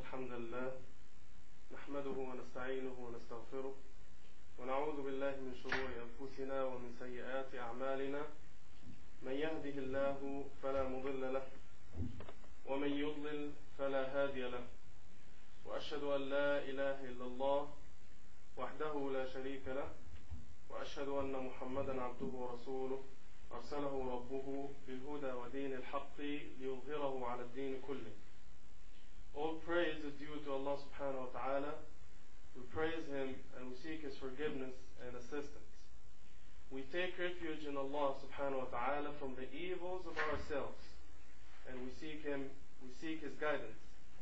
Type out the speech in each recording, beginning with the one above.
الحمد لله نحمده ونستعينه ونستغفره ونعوذ بالله من شرور أنفسنا ومن سيئات أعمالنا من يهده الله فلا مضل له ومن يضلل فلا هادي له وأشهد أن لا إله إلا الله وحده لا شريك له وأشهد أن محمدا عبده ورسوله أرسله ربه بالهدى ودين الحق ليظهره على الدين كله. All praise is due to Allah subhanahu wa ta'ala. We praise Him and we seek His forgiveness and assistance. We take refuge in Allah subhanahu wa ta'ala from the evils of ourselves, and we seek His guidance.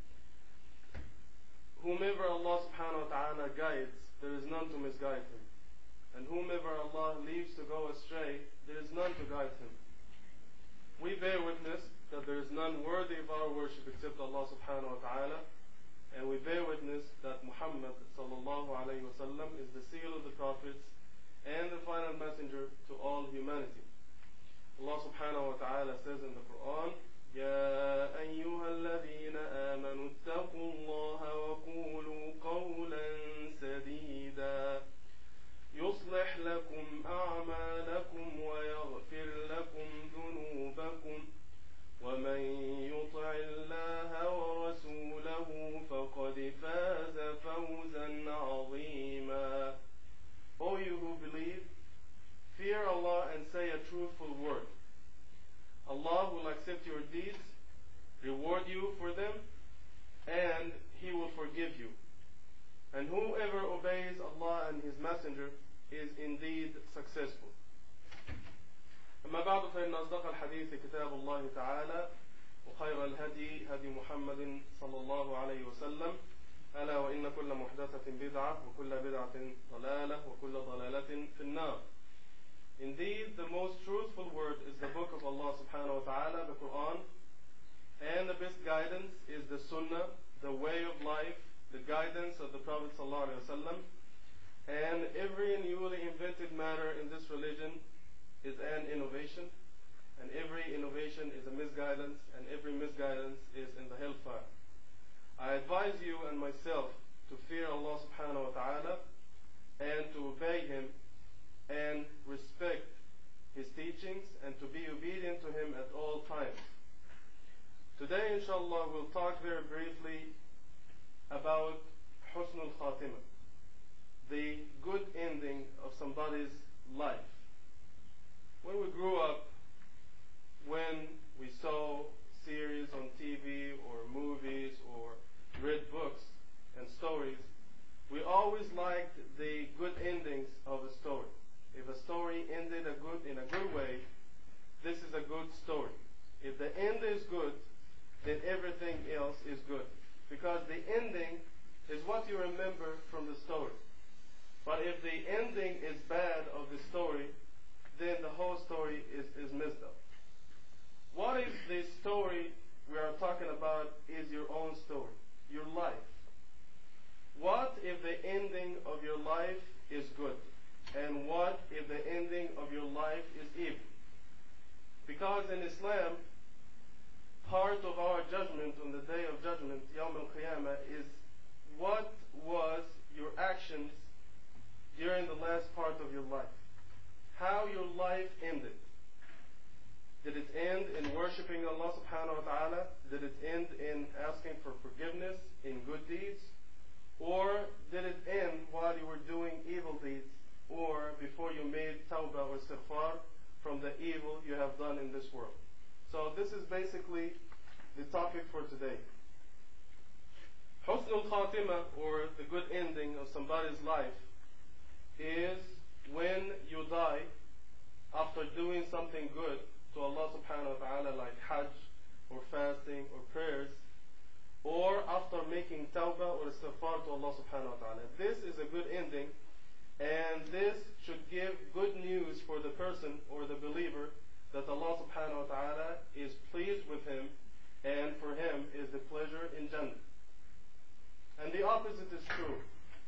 Whomever Allah subhanahu wa ta'ala guides, there is none to misguide him. And whomever Allah leaves to go astray, there is none to guide him. We bear witness that there is none worthy of our worship except Allah subhanahu wa ta'ala, and we bear witness that Muhammad sallallahu alayhi wa sallam is the seal of the prophets and the final messenger to all humanity. Allah subhanahu wa ta'ala says in the Quran, يَا أَيُّهَا الَّذِينَ آمَنُوا اتَّقُوا اللَّهَ وَقُولُوا قَوْلًا سَدِيدًا يصلح لكم أعمالكم ويغفر لكم ذنوبكم ومن يطع الله ورسوله فقد فاز فوزا عظيما. O you who believe, fear Allah and say a truthful word. Allah will accept your deeds, reward you for them, and He will forgive you. And whoever obeys Allah and His Messenger is indeed successful. أما بعد فإن أصدق الحديث كتاب الله تعالى وخير الهدي هدي محمد صلى الله عليه وسلم ألا وإن كل محدثة بدعة وكل بدعة ضلالة وكل ضلالة في النار. Indeed, the most truthful word is the book of Allah subhanahu wa ta'ala, the Quran, and the best guidance is the Sunnah, the way of life, the guidance of the Prophet sallallahu alaihi wasallam, and every newly invented matter in this religion is an innovation, and every innovation is a misguidance, and every misguidance is in the hellfire. I advise you and myself to fear Allah subhanahu wa ta'ala and to obey Him and respect His teachings and to be obedient to Him at all times. Today, inshallah, we'll talk very briefly about Husn al-Khatimah, the good ending of somebody's life. When we grew up, when we saw series on TV or movies or read books and stories, we always liked the good endings of a story. If a story ended in a good way, this is a good story. If the end is good, then everything else is good. Because the ending is what you remember from the story. But if the ending is bad of the story, then the whole story is messed up. What if the story we are talking about is your own story, your life? What if the ending of your life is good? And what if the ending of your life is evil? Because in Islam, part of our judgment on the day of judgment, Yawm al-Qiyamah, is what was your actions during the last part of your life. How your life ended. Did it end in worshiping Allah subhanahu wa ta'ala? Did it end in asking for forgiveness in good deeds? Or did it end while you were doing evil deeds or before you made tawbah or istighfar from the evil you have done in this world? So this is basically the topic for today. Husn al-Khatimah, or the good ending of somebody's life, is when you die after doing something good to Allah subhanahu wa ta'ala, like Hajj or fasting or prayers, or after making tawbah or istighfar to Allah subhanahu wa ta'ala. This is a good ending, and this should give good news for the person or the believer that Allah subhanahu wa ta'ala is pleased with him, and for him is the pleasure in Jannah. And the opposite is true.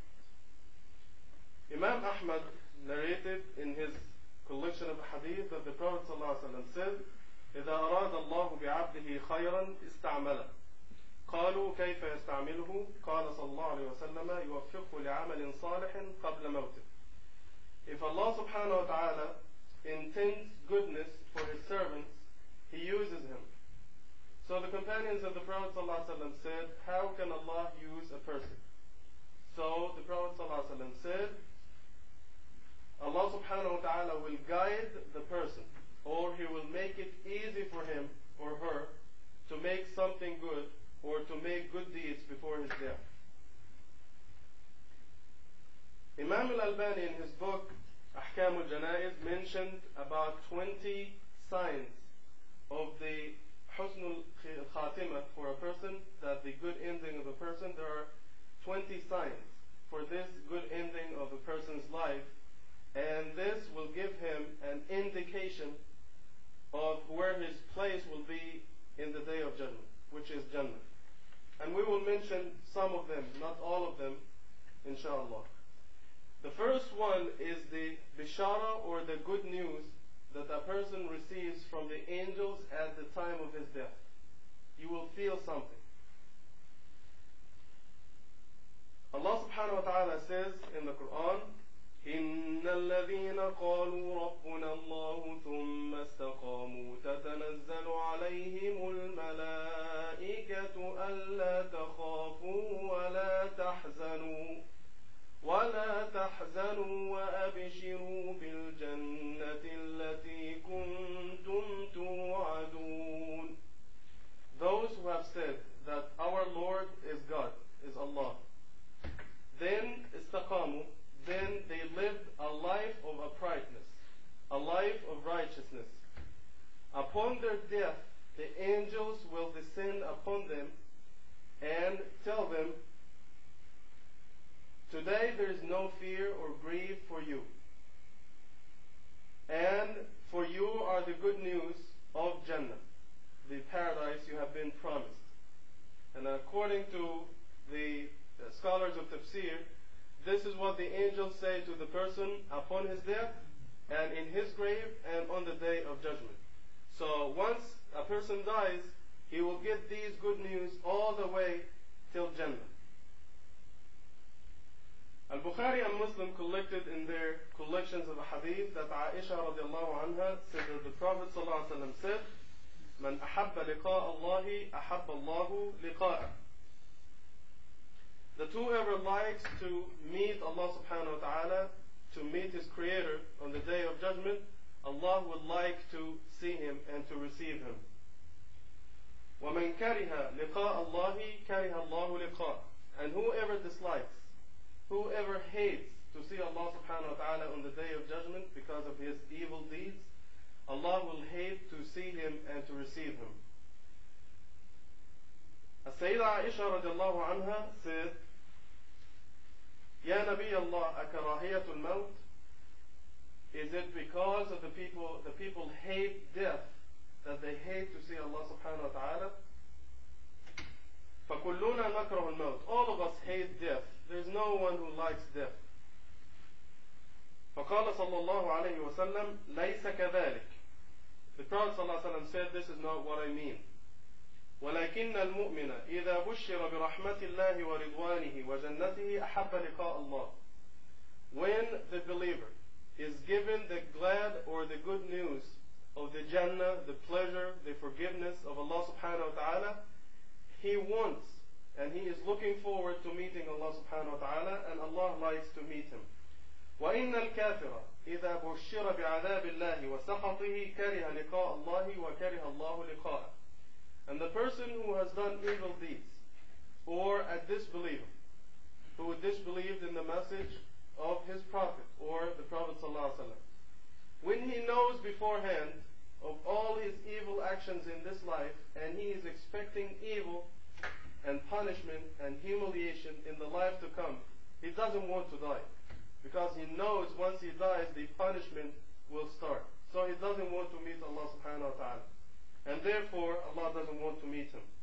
Imam Ahmad narrated in his collection of hadith that the Prophet ﷺ said, إِذَا أَرَادَ اللَّهُ بِعَبْدِهِ خَيْرًا اسْتَعْمَلَهُ. قالوا كيف يستعمله؟ قال صلى الله عليه وسلم يوفقه لعمل صالح قبل موته. If Allah subhanahu wa ta'ala intends goodness for his servants, he uses him. So the companions of the Prophet ﷺ said, how can Allah use a person? So the Prophet ﷺ said, Allah subhanahu wa ta'ala will guide the person, or he will make it easy for him or her to make something good or to make good deeds before his death. Imam al-Albani in his book Ahkam al-Janaiz mentioned about 20 signs of the husnul khatimah for a person, that the good ending of a person. There are 20 signs for this good ending of a person's life, and this will give him an indication of where his place will be in the day of judgment, which is Jannah. And we will mention some of them, not all of them, inshallah. The first one is the bishara, or the good news that a person receives from the angels at the time of his death. You will feel something. Allah subhanahu wa ta'ala says in the Quran, إِنَّ الَّذِينَ قَالُوا رَبُّنَا اللَّهُ ثُمَّ اسْتَقَامُوا تَتَنَزَّلُ عَلَيْهِمُ الْمَلَائِكَةُ أَلَّا تَخَافُوا وَلَا تَحْزَنُوا وَأَبْشِرُوا بِالْجَنَّةِ الَّتِي كُنْتُمْ تُوعَدُونَ. Those who have said that our Lord is God, is Allah, then istaqamu, then they lived a life of uprightness, a life of righteousness. Upon their death, the angels will descend upon them and tell them, today there is no fear or grief for you. And for you are the good news of Jannah, the paradise you have been promised. And according to the scholars of tafsir, this is what the angels say to the person upon his death and in his grave and on the day of judgment. So once a person dies, he will get these good news all the way till Jannah. Al-Bukhari and Muslim collected in their collections of hadith that Aisha radiallahu anha said that the Prophet sallallahu alaihi wasallam said, "Man ahabba liqa'a Allahi ahabba Allahu liqa'ah." That whoever likes to meet Allah subhanahu wa ta'ala, to meet his creator on the day of judgment, Allah would like to see him and to receive him. وَمَنْ كَرِهَ لِقَاءَ اللَّهِ كَرِهَ اللَّهُ لِقَاءَ. And whoever dislikes, whoever hates to see Allah subhanahu wa ta'ala on the day of judgment because of his evil deeds, Allah will hate to see him and to receive him. As-Sayyida Aisha radiallahu anha said, Ya Nabi Allah, akarahiyatul maut? Is it because of the people hate death, that they hate to see Allah subhanahu wa ta'ala? فَكُلُّنَا نَكْرَهُ الْمَوْتِ. All of us hate death. There's no one who likes death. فَقَالَ صَلَّى اللَّهُ عَلَيْهِ وَسَلَّمْ لَيْسَ كَذَلِكَ. The Prophet ﷺ said, this is not what I mean. وَلَكِنَّ الْمُؤْمِنَ إِذَا بُشِّرَ بِرَحْمَةِ اللَّهِ وَرِضْوَانِهِ وَجَنَّتِهِ أَحَبَّ لِقَاءَ اللَّهِ. When the believer is given the glad or the good news of the Jannah, the pleasure, the forgiveness of Allah subhanahu wa ta'ala, he wants and he is looking forward to meeting Allah subhanahu wa ta'ala, and Allah likes to meet him. وَإِنَّ الْكَافِرَ إِذَا بُشِّرَ بِعَذَابِ اللَّهِ وَسَخَطِهِ كَرِهَ لِقَاءَ اللَّهِ وَكَرِهَ اللَّهُ لِقَاءَهُ. And the person who has done evil deeds, or a disbeliever, who disbelieved in the message of his prophet, or the Prophet ﷺ, when he knows beforehand of all his evil actions in this life, and he is expecting evil and punishment and humiliation in the life to come, he doesn't want to die. Because he knows once he dies, the punishment will start. So he doesn't want to meet Allah subhanahu wa ta'ala. And therefore, Allah doesn't want to meet him.